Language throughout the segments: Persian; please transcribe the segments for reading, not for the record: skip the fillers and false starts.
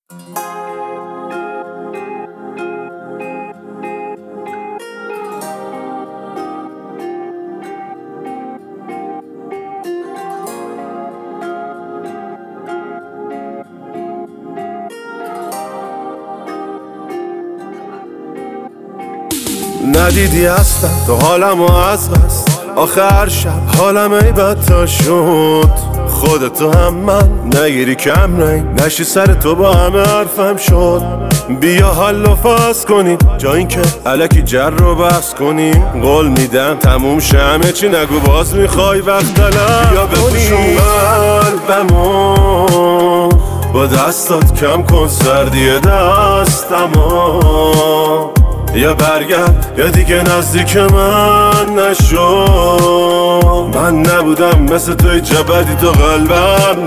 ندیدی اصلا تو حالمو از بس، آخر شب حالم ای بدتا شد. خودتو هم من نگیری کم رنگ، نشی سر تو با همه حرفم شد. بیا حل و فصل کنیم جا این که الکی جر رو بحث کنیم. قول میدم تموم شه همه چی، نگو باز میخوای وقت دلم. بیا بپوشون قلبمو با دستات، کم کن سردی دستمو. یا برگرد یا دیگه نزدیک من نشو. من نبودم مثل توی جبدی تو قلبم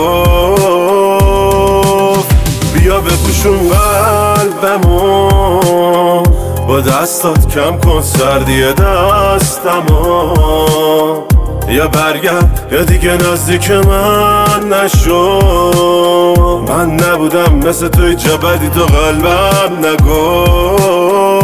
نگفت. بیا بپوشون قلبمو با دستات، کم کن سردی دستمو. یا برگرد یا دیگه نزدیک من نشو. من نبودم مثل توی جبدی تو قلبم نگفت.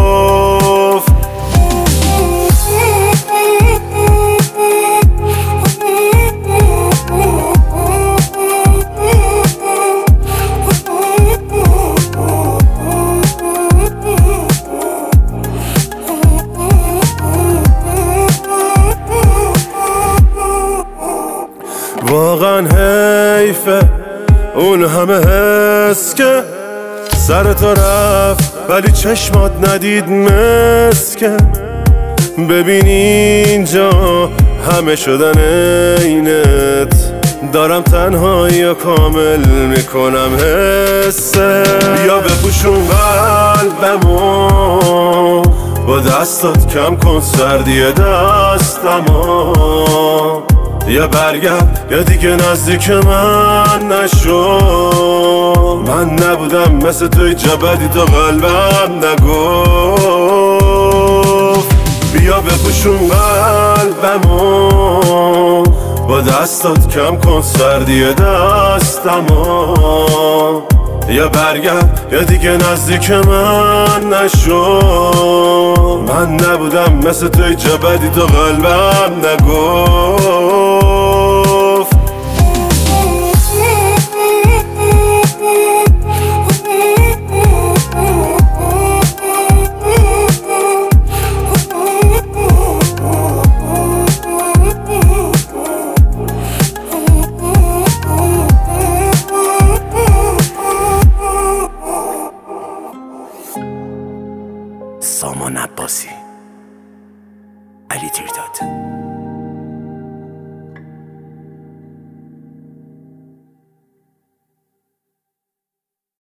واقعا حیفه اون همه حس که سر تو رفت ولی چشمات ندید مسکه. ببین اینجا همه شدن عینت، دارم تنهایی و کامل میکنم حسه. بیا بپوشون قلبمو با دستات، کم کن سردی دستمو. یا برگرد یا دیگه نزدیک من نشو. من نبودم مثل توی جبدی تو قلبم نگفت. بیا بپوشون قلبمو با دستات، کم کن سردی دستمو. یا برگرد یا دیگه نزدیک من نشو. من نبودم مثل توی جبدی تو قلبم نگفت. سامان عباسی، علی تیرداد.